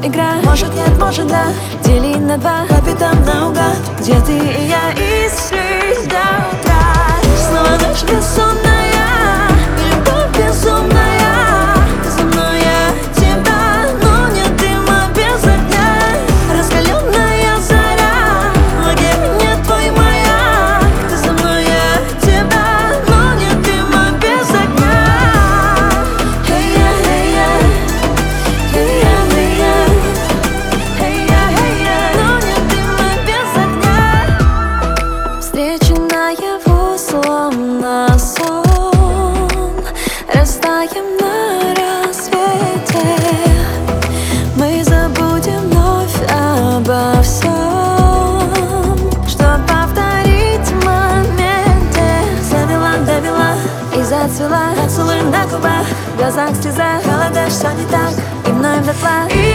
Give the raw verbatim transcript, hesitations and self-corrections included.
игра. Может нет, может да, дели на два, по пятам наугад. Где ты и я, и спишь до утра. Снова ночь бессонная, и любовь безумная. Ты со мной, я тебя, но нет дыма без огня. Раскаленная заря, лагерь не твой маяк. Ты со мной, я тебя, но нет дыма без огня. Hey-я, hey-я, hey-я, hey-я, hey-я, hey-я, но нет дыма без огня. Встречи наяву, словно сон, растаем на рассвете. Мы забудем вновь обо всем, чтоб повторить в моменте. Завела, довела и зацвела, поцелуй на губах, в глазах слеза. Холода, все не так, и вновь дотла.